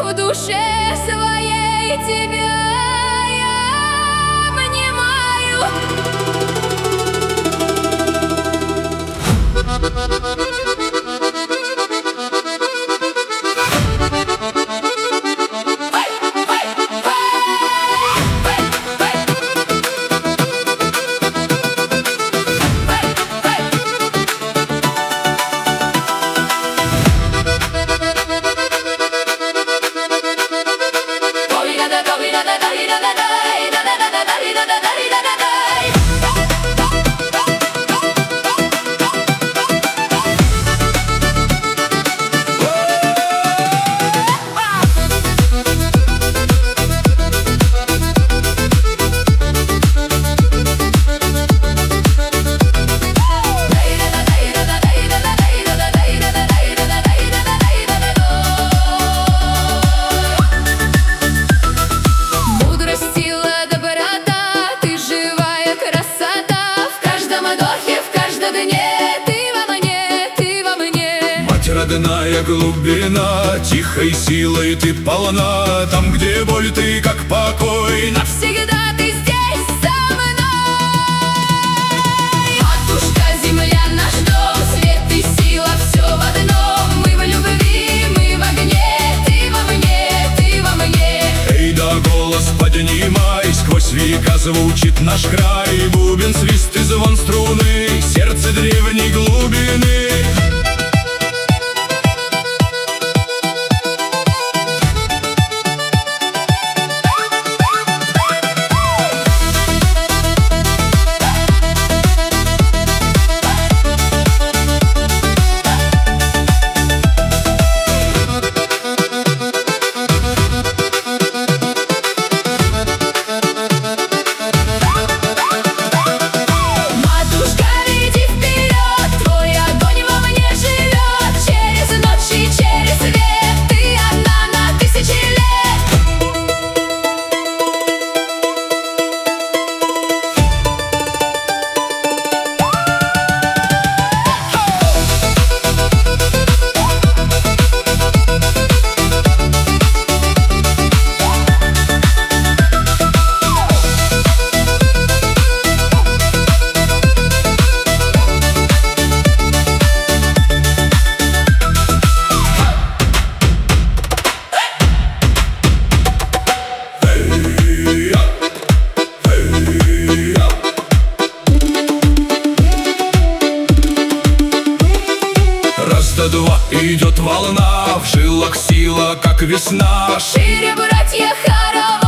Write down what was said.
В душе своей тебя я обнимаю. Родная глубина, тихой силой ты полна. Там, где боль, ты как покой. Навсегда ты здесь со мной. Матушка земля, наш дом, свет и сила, все в одном. Мы в любви, мы в огне, ты во мне, ты во мне. Эй, да голос поднимай, сквозь века звучит наш край. Бубен, свист и звон струны, сердце древней глубины. Два идет волна, в жилах сила, как весна. Шире, братья, хоровод.